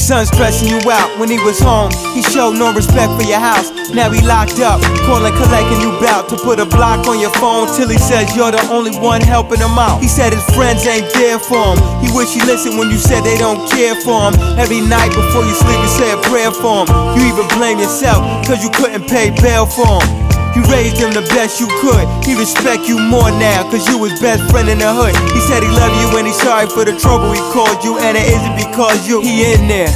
son stressing you out. When he was home, he showed no respect for your house. Now he locked up, calling, collecting you bout to put a block on your phone till he says you're the only one helping him out. He said his friends ain't there for him. He wish he listened when you said they don't care for him. Every night before you sleep you say a prayer for him. You even blame yourself cause you couldn't pay bail for him. You raised him the best you could. He respect you more now cause you his best friend in the hood. He said he loved you and he's sorry for the trouble he caused you, and it isn't because he in there.